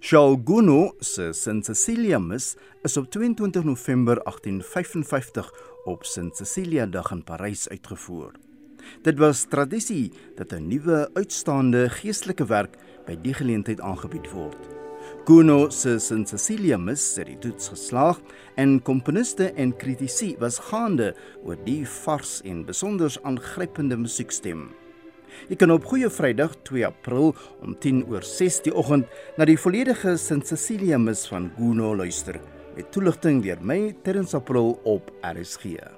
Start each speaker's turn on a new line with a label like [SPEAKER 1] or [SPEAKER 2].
[SPEAKER 1] Charles Gounod se Sint Cecilia mis is op 22 November 1855 op Sint Cecilia Dag in Parys uitgevoer. Dit was tradisie dat 'n nuwe uitstaande geestelike werk by die geleentheid aangebied word. Gounod se Sint Cecilia mis het die toets geslaag en komponiste en kritici was gaande oor die vars en besonder aangrypende musiekstem. Jy kan op Goeie Vrydag 2 April om 6:10 die oggend na die volledige Sint Cecilia mis van Gounod luister, met toeligting deur my Terrence April op RSG.